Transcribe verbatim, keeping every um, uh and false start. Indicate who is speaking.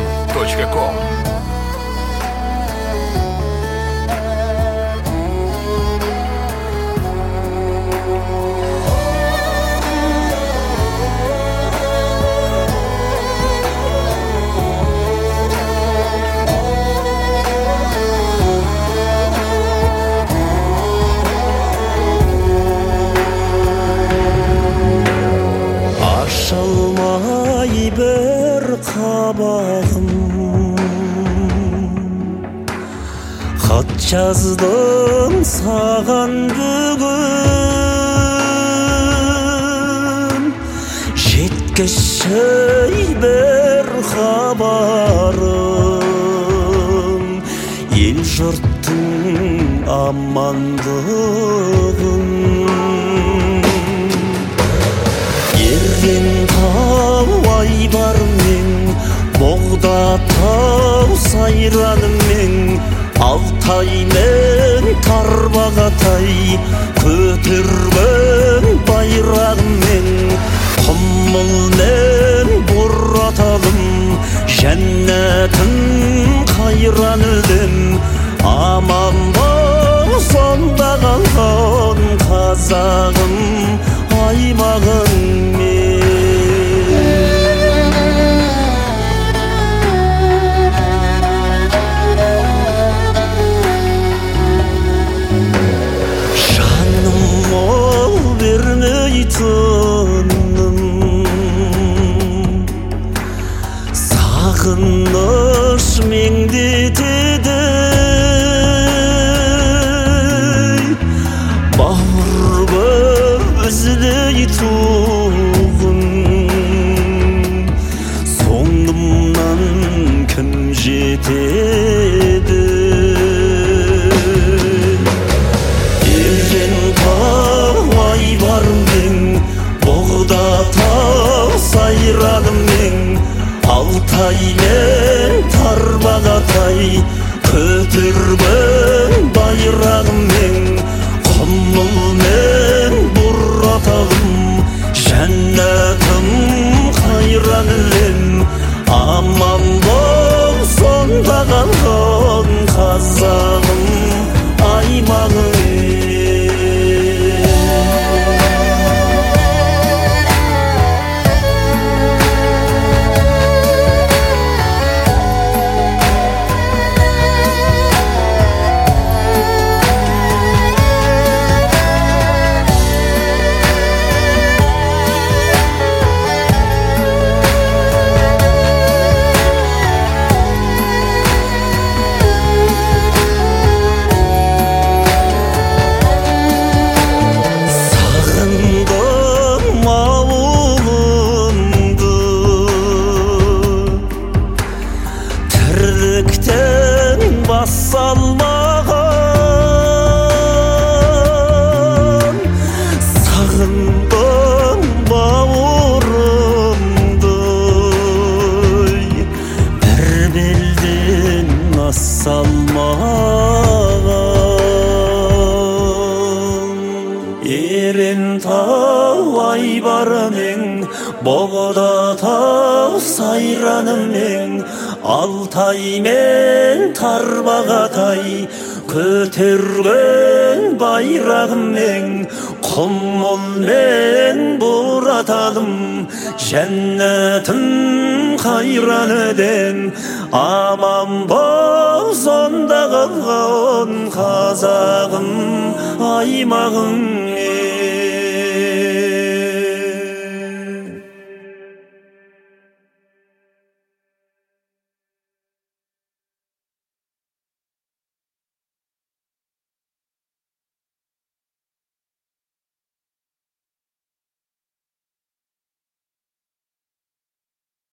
Speaker 1: точка ком.
Speaker 2: Ашылмай бір қабағым, хат жаздым саған бүгін, жеткізші бір хабарым, ел жұрттың амандығын. Ерген тау айбарымен, боғда тау сайранымен, Алтай мен Тарбағатай көтерген байрағымен, құмыл мен бұраталым, жәннәтін қайран өлім, аман бол сонда қалған қазағым, аймағым мен. Жаным ол бермей тыным, сағыныш меңдетеді, бауыр үзілей туғын, соңымнан кім жетеді? Ерген тау айбарымен, боғда тау сайранымен, Алтай мен Тарбағатай көтерген байрағымен, құмыл мен бұраталым, жәннәтім қайран өлем, аман бол сонда қалған қазағым, аймағым. Салмаған сағындым бауырымды, бір белден ас салмаған. Ерен тау айбарымен, боғда тау сайранымен, Алтай мен Тарбағатай көтерген байрағымен, құмыл мен бұраталым, жәннәтім қайран еден, аман бол сонда қалған қазағым, аймағым.